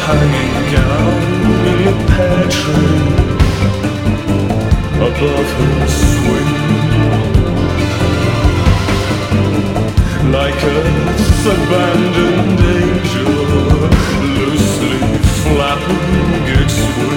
hanging gown in the pear tree above her swing. Like Earth's abandoned angel, loosely flapping its wings.